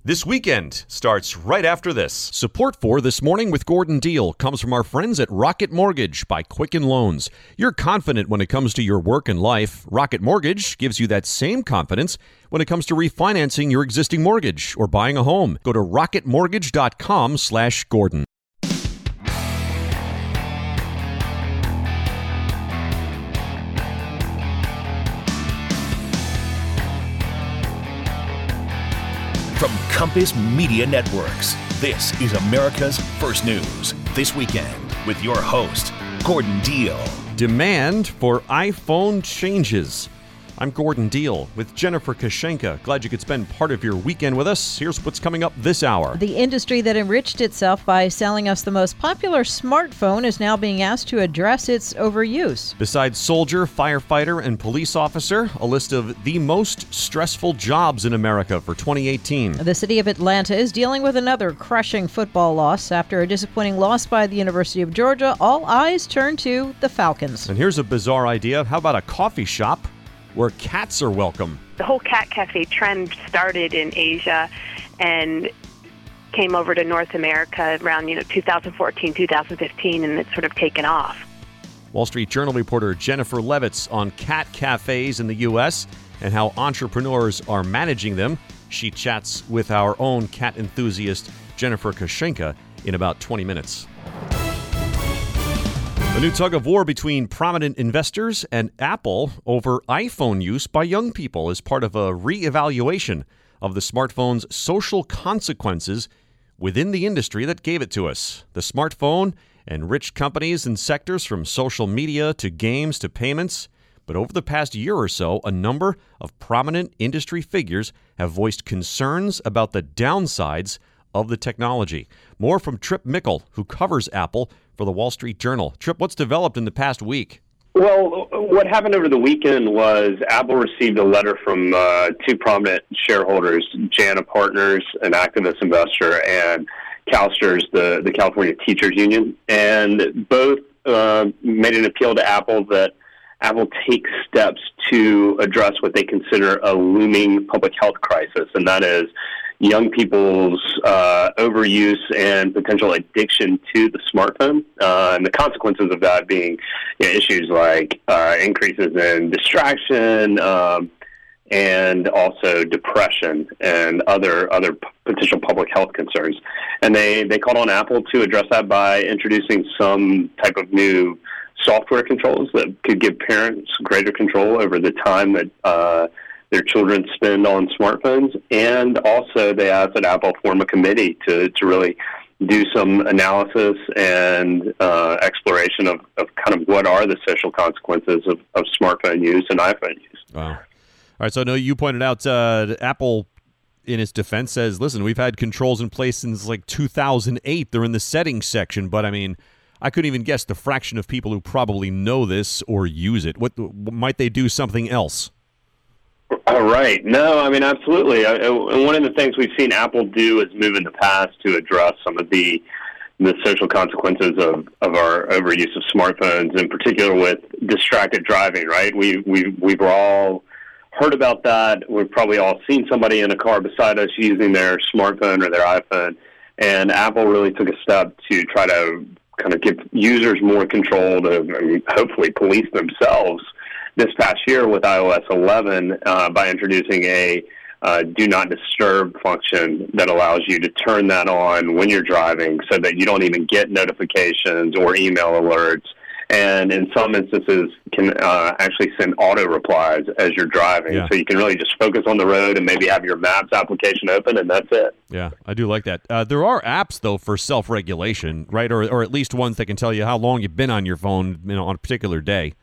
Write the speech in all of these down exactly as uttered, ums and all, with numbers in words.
This weekend starts right after this. Support for This Morning with Gordon Deal comes from our friends at Rocket Mortgage by Quicken Loans. You're confident when it comes to your work and life. Rocket Mortgage gives you that same confidence when it comes to refinancing your existing mortgage or buying a home. Go to rocketmortgage.com slash Gordon. From Compass Media Networks, this is America's First News This Weekend with your host, Gordon Deal. Demand for iPhone changes. I'm Gordon Deal with Jennifer Kashenka. Glad you could spend part of your weekend with us. Here's what's coming up this hour. The industry that enriched itself by selling us the most popular smartphone is now being asked to address its overuse. Besides soldier, firefighter, and police officer, a list of the most stressful jobs in America for twenty eighteen. The city of Atlanta is dealing with another crushing football loss. After a disappointing loss by the University of Georgia, all eyes turn to the Falcons. And here's a bizarre idea. How about a coffee shop where cats are welcome? The whole cat cafe trend started in Asia and came over to North America around, you know, two thousand fourteen, two thousand fifteen, and it's sort of taken off. Wall Street Journal reporter Jennifer Levitz on cat cafes in the U S and how entrepreneurs are managing them. She chats with our own cat enthusiast, Jennifer Kashenka, in about twenty minutes. A new tug-of-war between prominent investors and Apple over iPhone use by young people is part of a re-evaluation of the smartphone's social consequences within the industry that gave it to us. The smartphone enriched companies and sectors from social media to games to payments. But over the past year or so, a number of prominent industry figures have voiced concerns about the downsides of the technology. More from Trip Mickle, who covers Apple for the Wall Street Journal. Trip, what's developed in the past week? Well, what happened over the weekend was Apple received a letter from uh, two prominent shareholders, Jana Partners, an activist investor, and CalSTRS, the, the California Teachers Union. And both uh, made an appeal to Apple that Apple take steps to address what they consider a looming public health crisis, and that is young people's uh, overuse and potential addiction to the smartphone, uh, and the consequences of that being, you know, issues like uh, increases in distraction um, and also depression and other other p- potential public health concerns. And they, they called on Apple to address that by introducing some type of new software controls that could give parents greater control over the time that uh, their children spend on smartphones. And also they asked that Apple form a committee to, to really do some analysis and uh, exploration of, of kind of what are the social consequences of, of smartphone use and iPhone use. Wow. All right, so I know you pointed out uh, Apple, in its defense, says, listen, we've had controls in place since like two thousand eight. They're in the settings section, but I mean, I couldn't even guess the fraction of people who probably know this or use it. What might they do something else? All right. No, I mean, absolutely. I, one of the things we've seen Apple do is move in the past to address some of the the social consequences of, of our overuse of smartphones, in particular with distracted driving, right? We, we, we've all heard about that. We've probably all seen somebody in a car beside us using their smartphone or their iPhone, and Apple really took a step to try to kind of give users more control to, I mean, hopefully police themselves this past year with i O S eleven uh, by introducing a uh, do not disturb function that allows you to turn that on when you're driving so that you don't even get notifications or email alerts, and in some instances can uh, actually send auto replies as you're driving. Yeah. So you can really just focus on the road and maybe have your Maps application open, and that's it. Yeah, I do like that. Uh, there are apps, though, for self-regulation, right? Or, or at least ones that can tell you how long you've been on your phone, you know, on a particular day.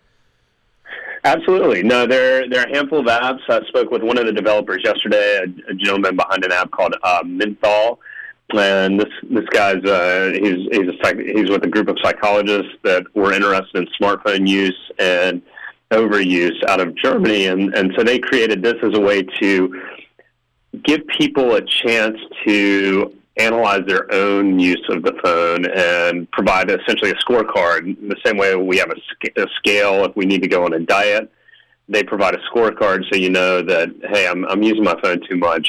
Absolutely. No, there, there are a handful of apps. I spoke with one of the developers yesterday, a, a gentleman behind an app called uh, Menthol. And this this guy's uh, he's he's a psych- he's with a group of psychologists that were interested in smartphone use and overuse out of Germany, and, and so they created this as a way to give people a chance to analyze their own use of the phone and provide essentially a scorecard. The same way we have a, sc- a scale if we need to go on a diet, they provide a scorecard so you know that, hey, I'm I'm using my phone too much.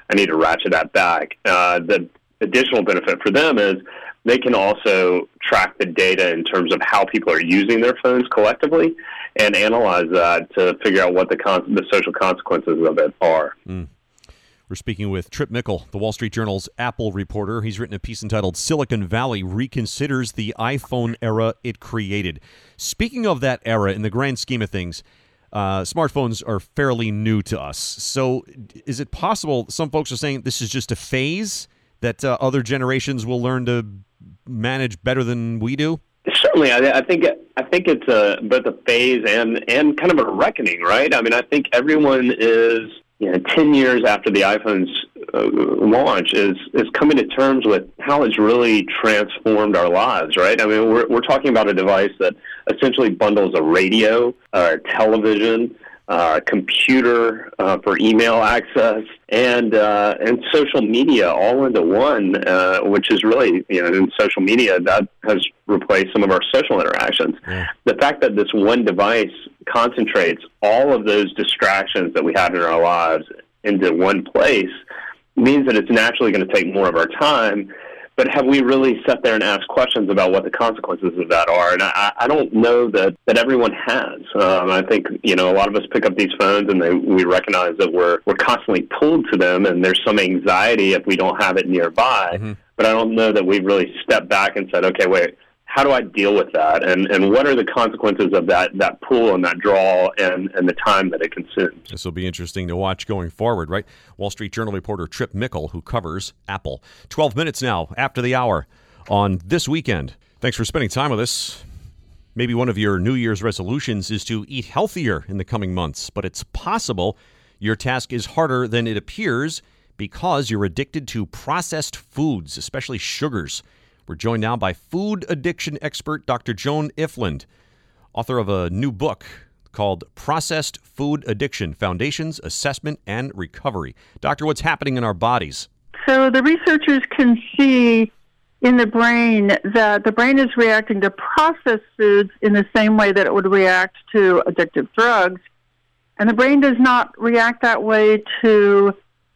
I need to ratchet that back. Uh, the additional benefit for them is they can also track the data in terms of how people are using their phones collectively and analyze that to figure out what the con- the social consequences of it are. Mm. We're speaking with Trip Mickle, the Wall Street Journal's Apple reporter. He's written a piece entitled Silicon Valley Reconsiders the iPhone Era It Created. Speaking of that era, in the grand scheme of things, uh, smartphones are fairly new to us. So is it possible, some folks are saying this is just a phase that uh, other generations will learn to manage better than we do? Certainly, I, I think I think it's a, both a phase and, and kind of a reckoning, right? I mean, I think everyone is, you know, ten years after the iPhone's uh, launch, is is coming to terms with how it's really transformed our lives, right? I mean, we're we're talking about a device that essentially bundles a radio, uh, television, uh, computer uh, for email access, and uh, and social media all into one, uh, which is really, you know, in social media, that has replaced some of our social interactions. Yeah. The fact that this one device concentrates all of those distractions that we have in our lives into one place means that it's naturally going to take more of our time. But have we really sat there and asked questions about what the consequences of that are? And I, I don't know that, that everyone has. Um, I think, you know, a lot of us pick up these phones and they, we recognize that we're we're constantly pulled to them, and there's some anxiety if we don't have it nearby. Mm-hmm. But I don't know that we've really stepped back and said, okay, wait, how do I deal with that? And and what are the consequences of that that pull and that draw and, and the time that it consumes? This will be interesting to watch going forward, right? Wall Street Journal reporter Trip Mickle, who covers Apple. twelve minutes now after the hour on This Weekend. Thanks for spending time with us. Maybe one of your New Year's resolutions is to eat healthier in the coming months, but it's possible your task is harder than it appears because you're addicted to processed foods, especially sugars. We're joined now by food addiction expert Doctor Joan Ifland, author of a new book called Processed Food Addiction: Foundations, Assessment, and Recovery. Doctor, what's happening in our bodies? So the researchers can see in the brain that the brain is reacting to processed foods in the same way that it would react to addictive drugs, and the brain does not react that way to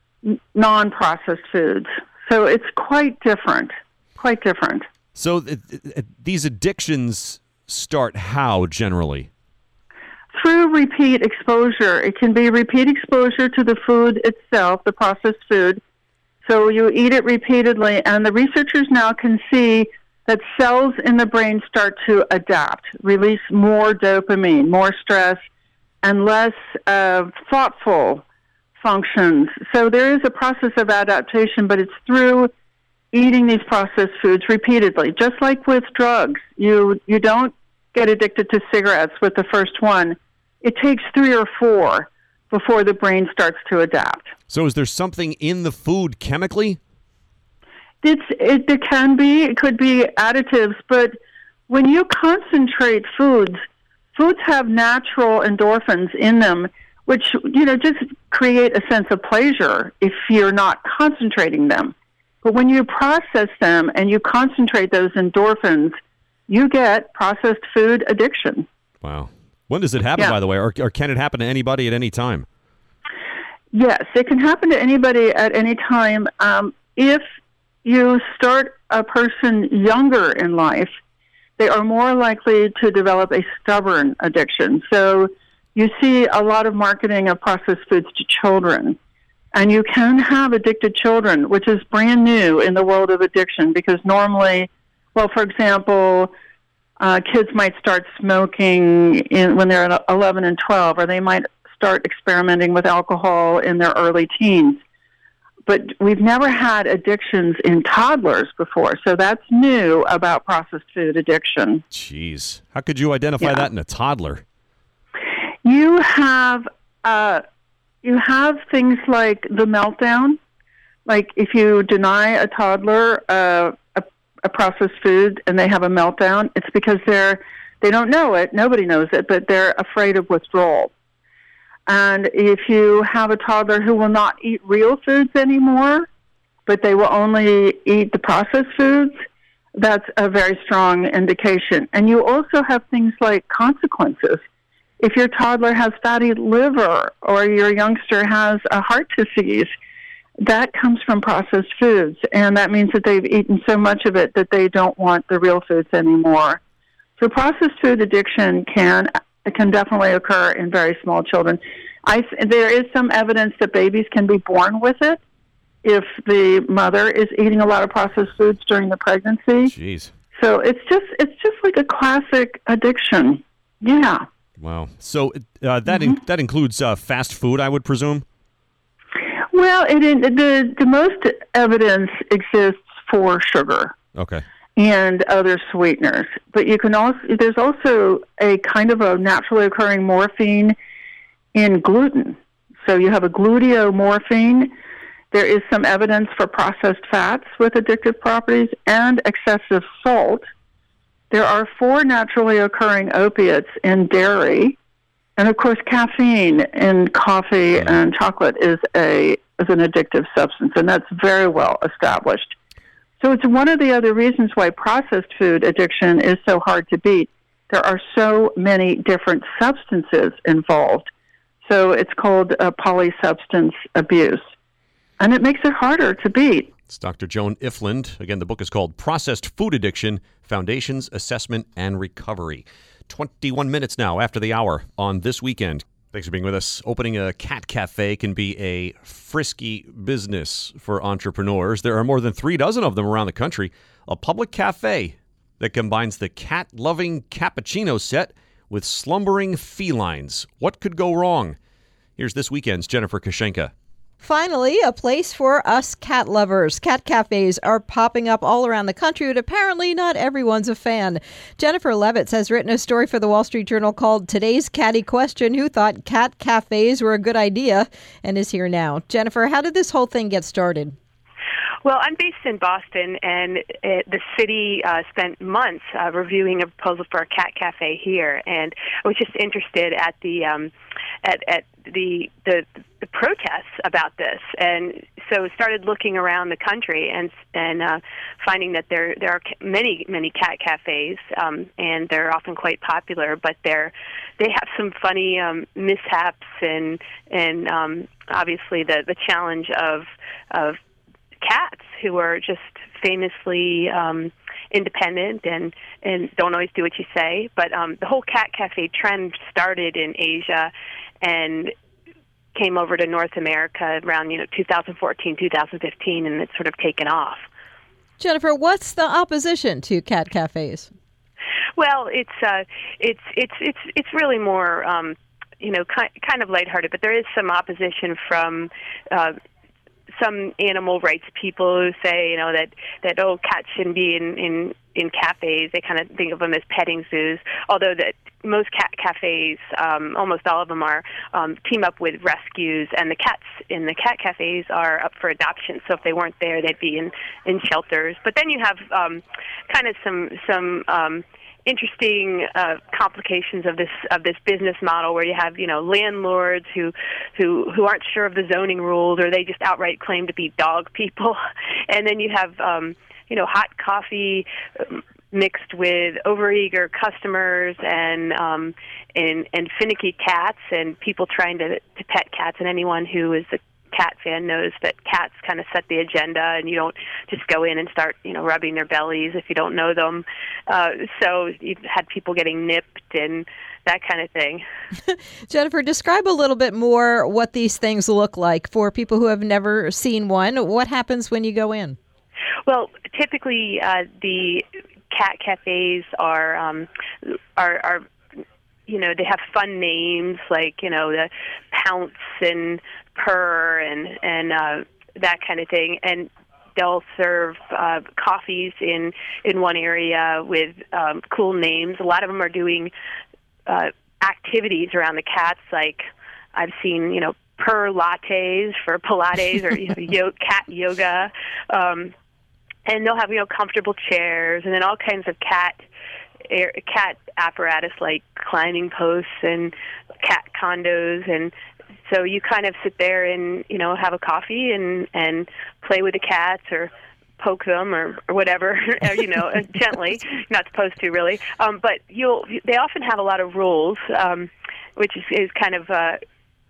non-processed foods. So it's quite different. Quite different. So th- th- these addictions start how, generally? Through repeat exposure. It can be repeat exposure to the food itself, the processed food. So you eat it repeatedly, and the researchers now can see that cells in the brain start to adapt, release more dopamine, more stress, and less uh, thoughtful functions. So there is a process of adaptation, but it's through eating these processed foods repeatedly. Just like with drugs, you you don't get addicted to cigarettes with the first one. It takes three or four before the brain starts to adapt. So is there something in the food chemically? It's, it, it can be. It could be additives. But when you concentrate foods, foods have natural endorphins in them, which, you know, just create a sense of pleasure if you're not concentrating them. But when you process them and you concentrate those endorphins, you get processed food addiction. Wow. When does it happen, yeah. by the way, or, or can it happen to anybody at any time? Yes, it can happen to anybody at any time. Um, if you start a person younger in life, they are more likely to develop a stubborn addiction. So you see a lot of marketing of processed foods to children. And you can have addicted children, which is brand new in the world of addiction, because normally, well, for example, uh, kids might start smoking in, when they're eleven and twelve, or they might start experimenting with alcohol in their early teens. But we've never had addictions in toddlers before, so that's new about processed food addiction. Jeez. How could you identify yeah. that in a toddler? You have... Uh, You have things like the meltdown. Like if you deny a toddler uh, a, a processed food and they have a meltdown, it's because they're they don't know it. Nobody knows it, but they're afraid of withdrawal. And if you have a toddler who will not eat real foods anymore, but they will only eat the processed foods, that's a very strong indication. And you also have things like consequences. If your toddler has fatty liver or your youngster has a heart disease that comes from processed foods, and that means that they've eaten so much of it that they don't want the real foods anymore. So processed food addiction can can definitely occur in very small children. I, there is some evidence that babies can be born with it if the mother is eating a lot of processed foods during the pregnancy. Jeez. So it's just it's just like a classic addiction. Yeah. Wow. So uh, that Mm-hmm. in, that includes uh, fast food, I would presume? Well, it, the the most evidence exists for sugar Okay. and other sweeteners, but you can also there's also a kind of a naturally occurring morphine in gluten. So you have a gluteomorphine. There is some evidence for processed fats with addictive properties and excessive salt. There are four naturally occurring opiates in dairy, and of course, caffeine in coffee and chocolate is a is an addictive substance, and that's very well established. So it's one of the other reasons why processed food addiction is so hard to beat. There are so many different substances involved. So it's called uh, polysubstance abuse, and it makes it harder to beat. It's Doctor Joan Ifland. Again, the book is called Processed Food Addiction, Foundations, Assessment, and Recovery. twenty-one minutes now after the hour on This Weekend. Thanks for being with us. Opening a cat cafe can be a frisky business for entrepreneurs. There are more than three dozen of them around the country. A public cafe that combines the cat-loving cappuccino set with slumbering felines. What could go wrong? Here's This Weekend's Jennifer Kashenka. Finally, a place for us cat lovers. Cat cafes are popping up all around the country, but apparently not everyone's a fan. Jennifer Levitz has written a story for the Wall Street Journal called Today's Catty Question: Who Thought Cat Cafes Were a Good Idea? And is here now. Jennifer, how did this whole thing get started? Well, I'm based in Boston, and it, the city uh, spent months uh, reviewing a proposal for a cat cafe here, and I was just interested at the um, at, at the, the the protests about this, and so started looking around the country and and uh, finding that there there are many many cat cafes, um, and they're often quite popular, but they're they have some funny um, mishaps and and um, obviously the the challenge of of cats who are just famously um, independent and, and don't always do what you say. But um, the whole cat cafe trend started in Asia and came over to North America around you know two thousand fourteen, two thousand fifteen, and it's sort of taken off. Jennifer, what's the opposition to cat cafes? Well, it's uh, it's it's it's it's really more um, you know kind kind of lighthearted, but there is some opposition from Uh, some animal rights people who say, you know, that, that oh, cats shouldn't be in, in, in cafes. They kind of think of them as petting zoos, although that most cat cafes, um, almost all of them are um, team up with rescues, and the cats in the cat cafes are up for adoption. So if they weren't there, they'd be in, in shelters. But then you have um, kind of some some um, interesting uh, complications of this of this business model, where you have you know landlords who who who aren't sure of the zoning rules, or they just outright claim to be dog people, and then you have um, you know hot coffee mixed with overeager customers and um, and and finicky cats, and people trying to to pet cats, and anyone who is a cat fan knows that cats kind of set the agenda, and you don't just go in and start, you know, rubbing their bellies if you don't know them. Uh, so you've had people getting nipped and that kind of thing. Jennifer, describe a little bit more what these things look like for people who have never seen one. What happens when you go in? Well, typically uh, the cat cafes are um, are are. You know, they have fun names like, you know, the Pounce and Purr and, and uh, that kind of thing. And they'll serve uh, coffees in, in one area with um, cool names. A lot of them are doing uh, activities around the cats, like I've seen, you know, Purr lattes for Pilates or you know, yo- cat yoga. Um, and they'll have, you know, comfortable chairs and then all kinds of cat Air, cat apparatus like climbing posts and cat condos, and so you kind of sit there and you know have a coffee and and play with the cats or poke them or, or whatever, you know, gently. You're not supposed to really, um, but you'll. They often have a lot of rules, um, which is, is kind of uh,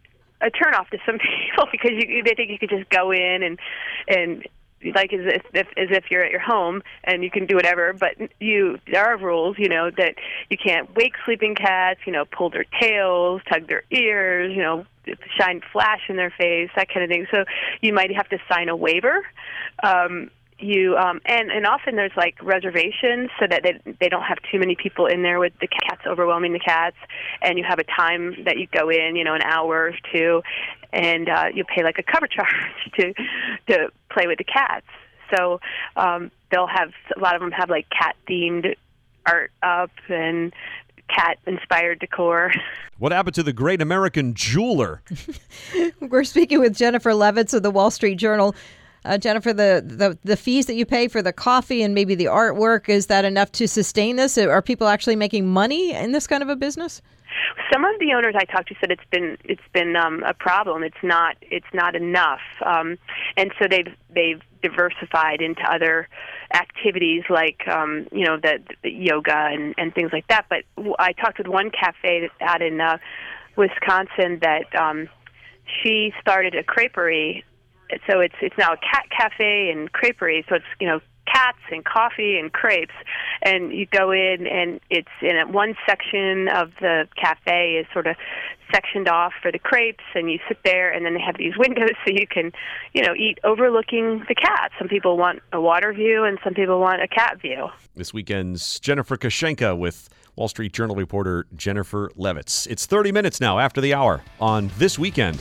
a turnoff to some people because you, they think you could just go in and and like as if as if you're at your home and you can do whatever. But you there are rules, you know, that you can't wake sleeping cats, you know, pull their tails, tug their ears, you know, shine flash in their face, that kind of thing. So you might have to sign a waiver. Um, You um, and and often there's like reservations so that they they don't have too many people in there with the cats overwhelming the cats, and you have a time that you go in, you know, an hour or two, and uh, you pay like a cover charge to to play with the cats. So um, they'll have a lot of them have like cat themed art up and cat inspired decor. What happened to the great American jeweler? We're speaking with Jennifer Levitz of the Wall Street Journal. Uh, Jennifer, the, the the fees that you pay for the coffee and maybe the artwork, is that enough to sustain this? Are people actually making money in this kind of a business? Some of the owners I talked to said it's been it's been um, a problem. It's not it's not enough, um, and so they've they've diversified into other activities like um, you know the, the yoga and, and things like that. But I talked with one cafe out in uh, Wisconsin that um, she started a creperie. So it's it's now a cat cafe and creperie. So it's, you know, cats and coffee and crepes. And you go in and it's in a, one section of the cafe is sort of sectioned off for the crepes, and you sit there, and then they have these windows so you can, you know, eat overlooking the cats. Some people want a water view and some people want a cat view. This weekend's Jennifer Kushenka with Wall Street Journal reporter Jennifer Levitz. It's thirty minutes now after the hour on This Weekend.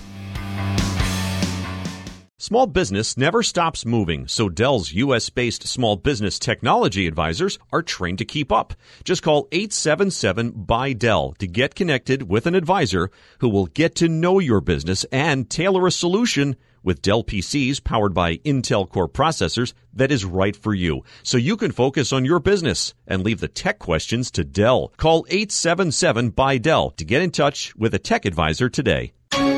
Small business never stops moving, so Dell's U S-based small business technology advisors are trained to keep up. Just call eight seven seven, B Y, D E L L to get connected with an advisor who will get to know your business and tailor a solution with Dell P Cs powered by Intel Core processors that is right for you, so you can focus on your business and leave the tech questions to Dell. Call eight seven seven, B Y, D E L L to get in touch with a tech advisor today.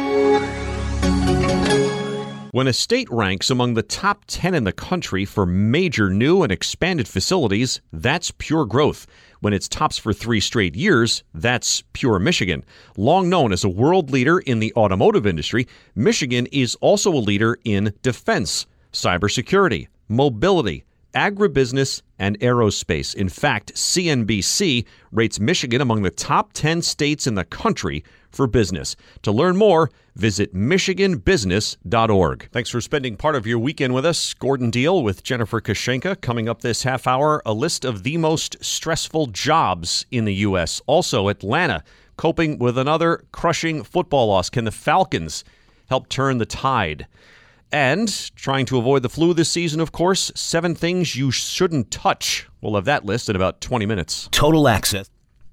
When a state ranks among the top ten in the country for major new and expanded facilities, that's pure growth. When it's tops for three straight years, that's pure Michigan. Long known as a world leader in the automotive industry, Michigan is also a leader in defense, cybersecurity, mobility, agribusiness, and aerospace. In fact, C N B C rates Michigan among the top ten states in the country for business. To learn more, visit michigan business dot org. Thanks for spending part of your weekend with us. Gordon Deal with Jennifer Kushenka. Coming up this half hour, a list of the most stressful jobs in the U S. Also, Atlanta coping with another crushing football loss. Can the Falcons help turn the tide? And trying to avoid the flu this season, of course, seven things you shouldn't touch. We'll have that list in about twenty minutes. Total Access.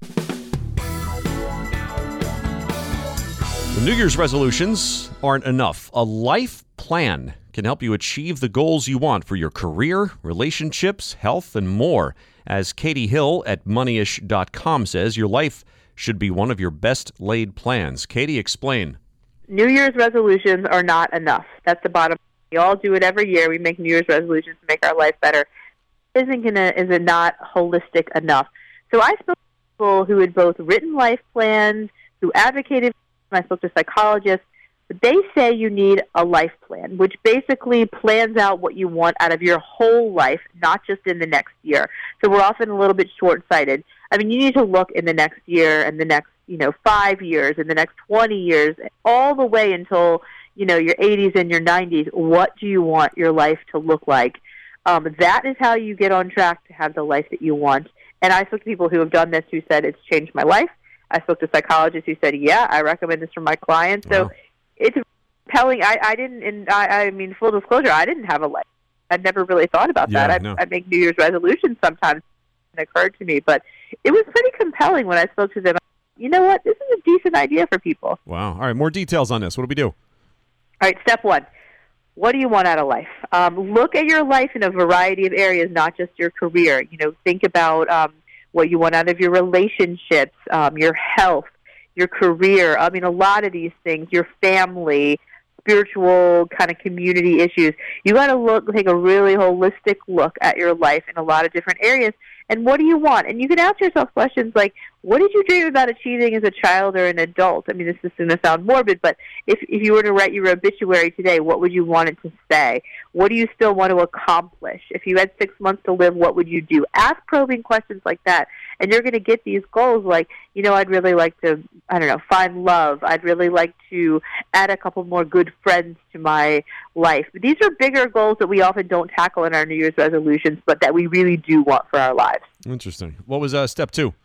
The New Year's resolutions aren't enough. A life plan can help you achieve the goals you want for your career, relationships, health, and more. As Katie Hill at moneyish dot com says, your life should be one of your best laid plans. Katie, explain. New Year's resolutions are not enough. That's the bottom. We all do it every year. We make New Year's resolutions to make our life better. Isn't gonna is it not holistic enough? So I spoke to people who had both written life plans, who advocated. I spoke to psychologists. But they say you need a life plan, which basically plans out what you want out of your whole life, not just in the next year. So we're often a little bit short-sighted. I mean, you need to look in the next year and the next, you know, five years and the next twenty years, all the way until, you know, your eighties and your nineties. What do you want your life to look like? Um, that is how you get on track to have the life that you want. And I spoke to people who have done this who said it's changed my life. I spoke to psychologists who said, yeah, I recommend this for my clients. So wow. It's compelling. I, I didn't, and I, I mean, full disclosure, I didn't have a life. I'd never really thought about yeah, that. I, no. I make New Year's resolutions sometimes. It occurred to me, but it was pretty compelling when I spoke to them. You know what? This is a decent idea for people. Wow. All right, more details on this. What do we do? All right, step one. What do you want out of life? Um, look at your life in a variety of areas, not just your career. You know, think about um, what you want out of your relationships, um, your health, your career. I mean, a lot of these things, your family, spiritual kind of community issues. You got to look, take a really holistic look at your life in a lot of different areas. And what do you want? And you can ask yourself questions like, what did you dream about achieving as a child or an adult? I mean, this is going to sound morbid, but if if you were to write your obituary today, what would you want it to say? What do you still want to accomplish? If you had six months to live, what would you do? Ask probing questions like that, and you're going to get these goals like, you know, I'd really like to, I don't know, find love. I'd really like to add a couple more good friends to my life. But these are bigger goals that we often don't tackle in our New Year's resolutions, but that we really do want for our lives. Interesting. What was uh, step two?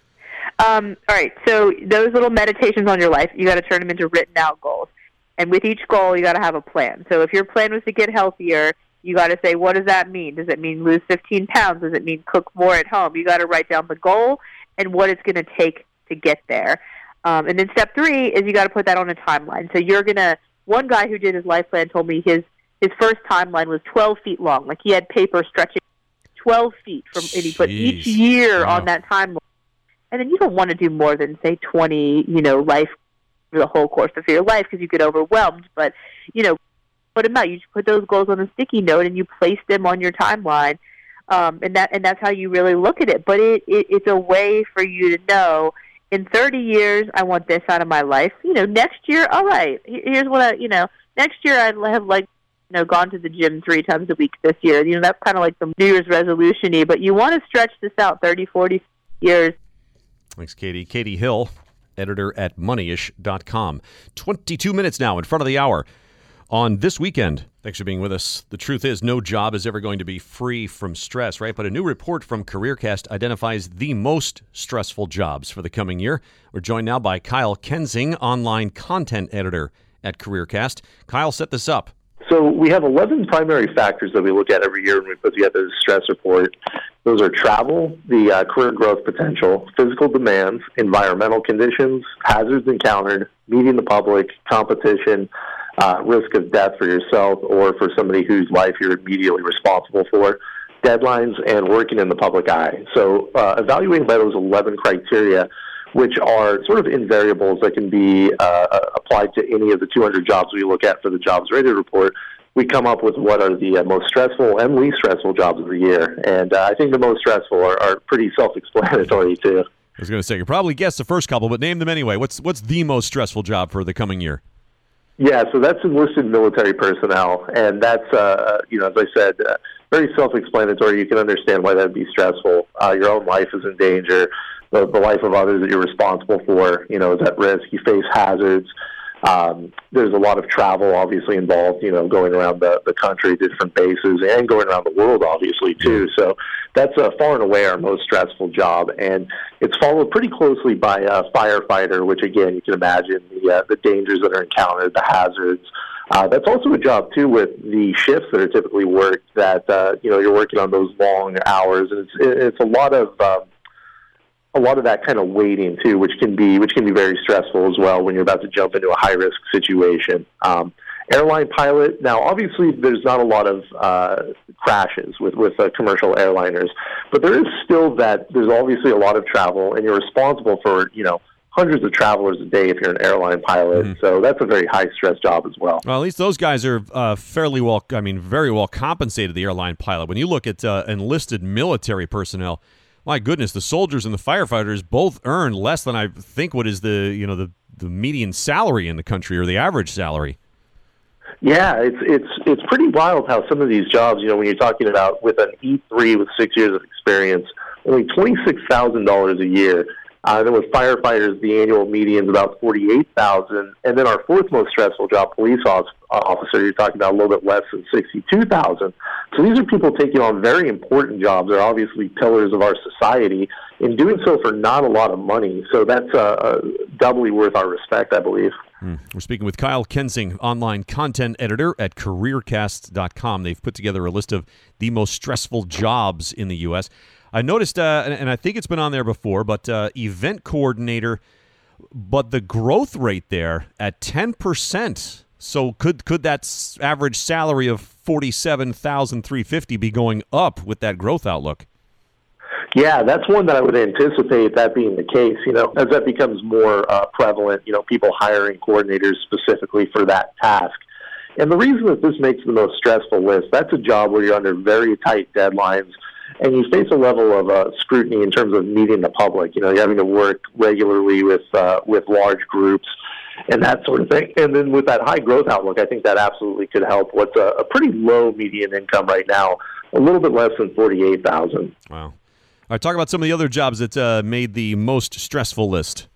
Um, all right, so those little meditations on your life, you got to turn them into written out goals. And with each goal, you got to have a plan. So if your plan was to get healthier, you got to say, what does that mean? Does it mean lose fifteen pounds? Does it mean cook more at home? You got to write down the goal and what it's going to take to get there. Um, and then step three is you got to put that on a timeline. So you're going to, one guy who did his life plan told me his, his first timeline was twelve feet long. Like he had paper stretching twelve feet from, and he put each year Wow. on that timeline. And then you don't want to do more than, say, twenty, you know, life for the whole course of your life because you get overwhelmed. But, you know, put them out. You just put those goals on a sticky note and you place them on your timeline. Um, and that and that's how you really look at it. But it, it it's a way for you to know, in thirty years, I want this out of my life. You know, next year, all right, here's what I, you know, next year I'd have, like, you know, gone to the gym three times a week this year. You know, that's kind of like the New Year's resolution-y. But you want to stretch this out thirty, forty years. Thanks, Katie. Katie Hill, editor at moneyish dot com. twenty-two minutes now in front of the hour on This Weekend. Thanks for being with us. The truth is, no job is ever going to be free from stress, right? But a new report from CareerCast identifies the most stressful jobs for the coming year. We're joined now by Kyle Kensing, online content editor at CareerCast. Kyle, set this up. So we have eleven primary factors that we look at every year when we put together the stress report. Those are travel, the uh, career growth potential, physical demands, environmental conditions, hazards encountered, meeting the public, competition, uh, risk of death for yourself or for somebody whose life you're immediately responsible for, deadlines, and working in the public eye. So uh, evaluating by those eleven criteria, which are sort of invariables that can be uh, applied to any of the two hundred jobs we look at for the Jobs Rated report, we come up with what are the uh, most stressful and least stressful jobs of the year. And uh, I think the most stressful are, are pretty self-explanatory, too. I was going to say, you probably guessed the first couple, but name them anyway. What's what's the most stressful job for the coming year? Yeah, so that's enlisted military personnel. And that's, uh, you know, as I said, uh, very self-explanatory. You can understand why that would be stressful. Uh, your own life is in danger. The, the life of others that you're responsible for, you know, is at risk. You face hazards. Um, there's a lot of travel, obviously, involved, you know, going around the, the country to different bases and going around the world, obviously, too. So that's uh, far and away our most stressful job. And it's followed pretty closely by a firefighter, which, again, you can imagine the, uh, the dangers that are encountered, the hazards. Uh, that's also a job, too, with the shifts that are typically worked that, uh, you know, you're working on those long hours. And it's, it's a lot of... Um, a lot of that kind of waiting too, which can be which can be very stressful as well when you're about to jump into a high risk situation. Um, airline pilot. Now, obviously, there's not a lot of uh, crashes with with uh, commercial airliners, but there is still that. There's obviously a lot of travel, and you're responsible for you know hundreds of travelers a day if you're an airline pilot. Mm-hmm. So that's a very high stress job as well. Well, at least those guys are uh, fairly well. I mean, very well compensated. The airline pilot. When you look at uh, enlisted military personnel. My goodness, the soldiers and the firefighters both earn less than I think what is the you know the, the median salary in the country or the average salary. Yeah, it's it's it's pretty wild how some of these jobs, you know, when you're talking about with an E three with six years of experience, only twenty-six thousand dollars a year. Uh, then with firefighters, the annual median is about forty-eight thousand dollars. And then our fourth most stressful job, police officer, you're talking about a little bit less than sixty-two thousand dollars. So these are people taking on very important jobs. They're obviously pillars of our society, and doing so for not a lot of money. So that's uh, uh, doubly worth our respect, I believe. Mm. We're speaking with Kyle Kensing, online content editor at career cast dot com. They've put together a list of the most stressful jobs in the U S I noticed, uh, and I think it's been on there before, but uh, event coordinator, but the growth rate there at ten percent. So could could that s- average salary of forty-seven thousand three hundred fifty dollars be going up with that growth outlook? Yeah, that's one that I would anticipate that being the case. You know, as that becomes more uh, prevalent, you know, people hiring coordinators specifically for that task. And the reason that this makes the most stressful list, that's a job where you're under very tight deadlines. and you face a level of uh, scrutiny in terms of meeting the public. You know, you're having to work regularly with uh, with large groups and that sort of thing. And then with that high growth outlook, I think that absolutely could help what's a, a pretty low median income right now, a little bit less than forty-eight thousand dollars. Wow. All right, talk about some of the other jobs that uh, made the most stressful list.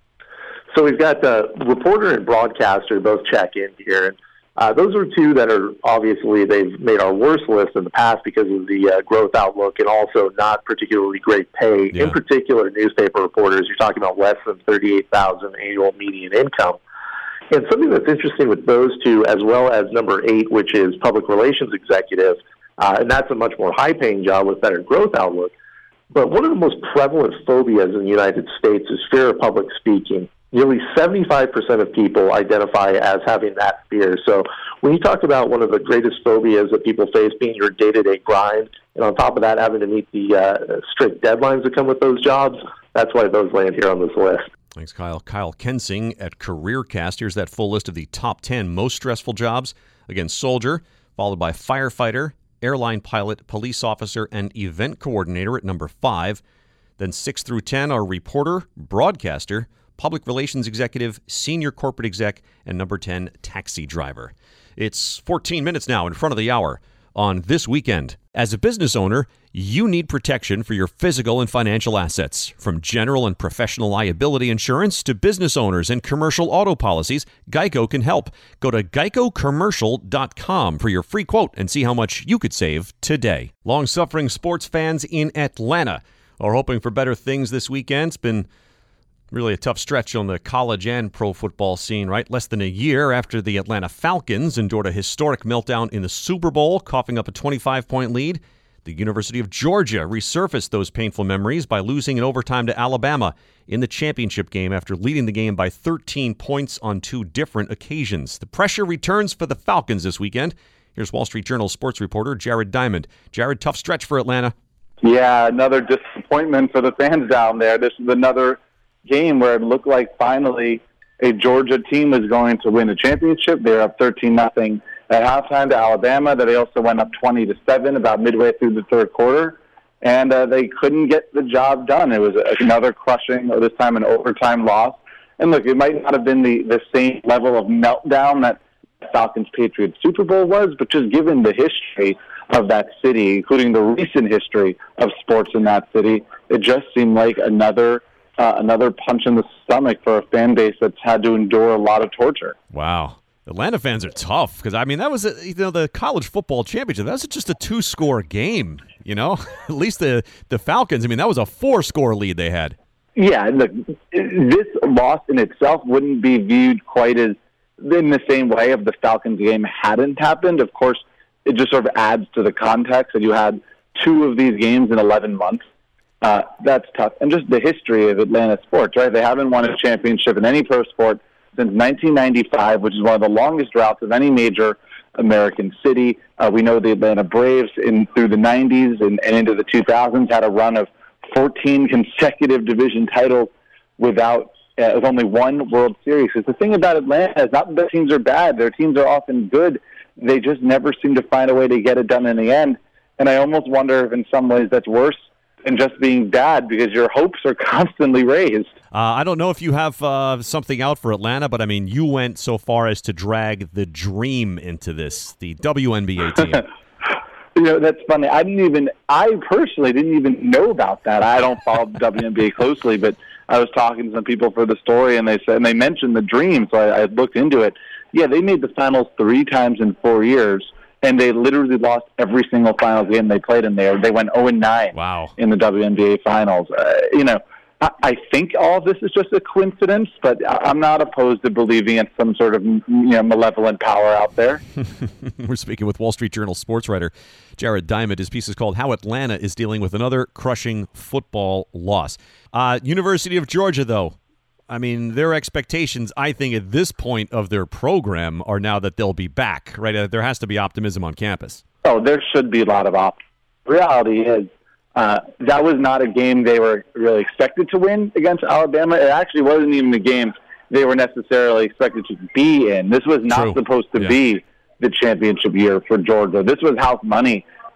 So we've got the reporter and broadcaster both check in here. And uh, those are two that are obviously they've made our worst list in the past because of the uh, growth outlook and also not particularly great pay. Yeah. In particular, newspaper reporters, you're talking about less than thirty-eight thousand dollars annual median income. And something that's interesting with those two, as well as number eight, which is public relations executive, uh, and that's a much more high-paying job with better growth outlook. But one of the most prevalent phobias in the United States is fear of public speaking. Nearly seventy-five percent of people identify as having that fear. So when you talk about one of the greatest phobias that people face being your day-to-day grind, and on top of that having to meet the uh, strict deadlines that come with those jobs, that's why those land here on this list. Thanks, Kyle. Kyle Kensing at CareerCast. Here's that full list of the top ten most stressful jobs. Again, soldier, followed by firefighter, airline pilot, police officer, and event coordinator at number five. Then six through ten are reporter, broadcaster, public relations executive, senior corporate exec, and number ten, taxi driver. It's fourteen minutes now in front of the hour on This Weekend. As a business owner, you need protection for your physical and financial assets. From general and professional liability insurance to business owners and commercial auto policies, Geico can help. Go to geico commercial dot com for your free quote and see how much you could save today. Long-suffering sports fans in Atlanta are hoping for better things this weekend. It's been really a tough stretch on the college and pro football scene, right? Less than a year after the Atlanta Falcons endured a historic meltdown in the Super Bowl, coughing up a twenty-five point lead, the University of Georgia resurfaced those painful memories by losing in overtime to Alabama in the championship game after leading the game by thirteen points on two different occasions. The pressure returns for the Falcons this weekend. Here's Wall Street Journal sports reporter Jared Diamond. Jared, tough stretch for Atlanta. Yeah, another disappointment for the fans down there. This is another game where it looked like finally a Georgia team was going to win a championship. They were up thirteen nothing at halftime to Alabama. They also went up twenty to seven about midway through the third quarter, and uh, they couldn't get the job done. It was another crushing, or this time an overtime loss. And look, it might not have been the, the same level of meltdown that Falcons-Patriots Super Bowl was, but just given the history of that city, including the recent history of sports in that city, it just seemed like another Uh, another punch in the stomach for a fan base that's had to endure a lot of torture. Wow. Atlanta fans are tough because, I mean, that was, a, you know, the college football championship. That was just a two-score game, you know? At least the, the Falcons, I mean, that was a four-score lead they had. Yeah, look, this loss in itself wouldn't be viewed quite as in the same way if the Falcons game hadn't happened. Of course, it just sort of adds to the context that you had two of these games in eleven months. Uh, that's tough. And just the history of Atlanta sports, right? They haven't won a championship in any pro sport since nineteen ninety-five, which is one of the longest droughts of any major American city. Uh, we know the Atlanta Braves in through the nineties and, and into the two thousands had a run of fourteen consecutive division titles without uh, with only one World Series. Because the thing about Atlanta is not that their teams are bad. Their teams are often good. They just never seem to find a way to get it done in the end. And I almost wonder if in some ways that's worse and just being bad because your hopes are constantly raised. Uh, I don't know if you have uh, something out for Atlanta, but I mean, you went so far as to drag the Dream into this, the W N B A team. You know, that's funny. I didn't even, I personally didn't even know about that. I don't follow the W N B A closely, but I was talking to some people for the story, and they said, and they mentioned the Dream, so I, I looked into it. Yeah, they made the finals three times in four years. And they literally lost every single finals game they played in there. They went oh and nine wow. in the W N B A finals. Uh, you know, I, I think all of this is just a coincidence, but I'm not opposed to believing in some sort of you know malevolent power out there. We're speaking with Wall Street Journal sports writer Jared Diamond. His piece is called How Atlanta is Dealing with Another Crushing Football Loss. Uh, University of Georgia, though. I mean, their expectations, I think, at this point of their program are now that they'll be back, right? Uh, there has to be optimism on campus. Oh, there should be a lot of optimism. The reality is uh, that was not a game they were really expected to win against Alabama. It actually wasn't even a game they were necessarily expected to be in. This was not True. supposed to yeah. be the championship year for Georgia. This was house money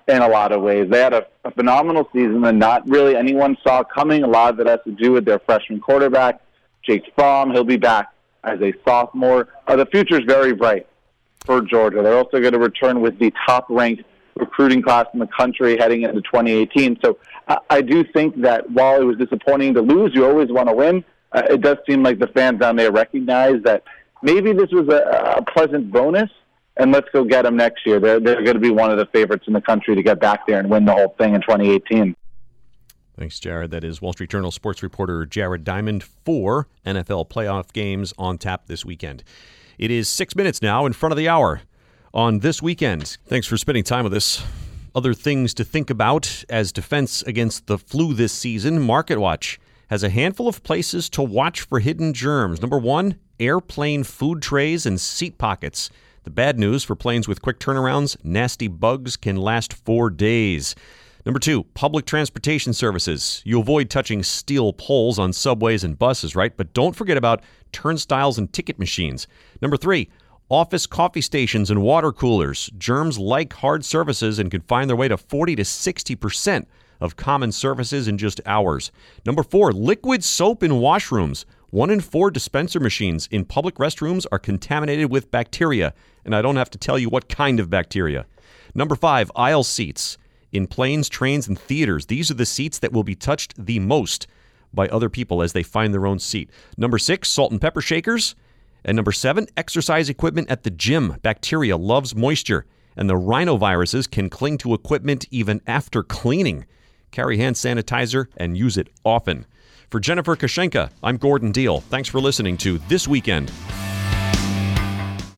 in a lot of ways. They had a, a phenomenal season that not really anyone saw coming. A lot of it has to do with their freshman quarterback, Jake Fromm. He'll be back as a sophomore. Uh, the future is very bright for Georgia. They're also going to return with the top-ranked recruiting class in the country heading into twenty eighteen. So I, I do think that while it was disappointing to lose, you always want to win. Uh, it does seem like the fans down there recognize that maybe this was a, a pleasant bonus, and let's go get them next year. They're, they're going to be one of the favorites in the country to get back there and win the whole thing in twenty eighteen. Thanks, Jared. That is Wall Street Journal sports reporter Jared Diamond for N F L playoff games on tap this weekend. It is six minutes now in front of the hour on This Weekend. Thanks for spending time with us. Other things to think about as defense against the flu this season. MarketWatch has a handful of places to watch for hidden germs. Number one, airplane food trays and seat pockets. The bad news for planes with quick turnarounds, nasty bugs can last four days. Number two, public transportation services. You avoid touching steel poles on subways and buses, right? But don't forget about turnstiles and ticket machines. Number three, office coffee stations and water coolers. Germs like hard surfaces and can find their way to forty to sixty percent of common surfaces in just hours. Number four, liquid soap in washrooms. One in four dispenser machines in public restrooms are contaminated with bacteria, and I don't have to tell you what kind of bacteria. Number five, aisle seats. In planes, trains, and theaters, these are the seats that will be touched the most by other people as they find their own seat. Number six, salt and pepper shakers. And number seven, exercise equipment at the gym. Bacteria loves moisture, and the rhinoviruses can cling to equipment even after cleaning. Carry hand sanitizer and use it often. For Jennifer Kashenka, I'm Gordon Deal. Thanks for listening to This Weekend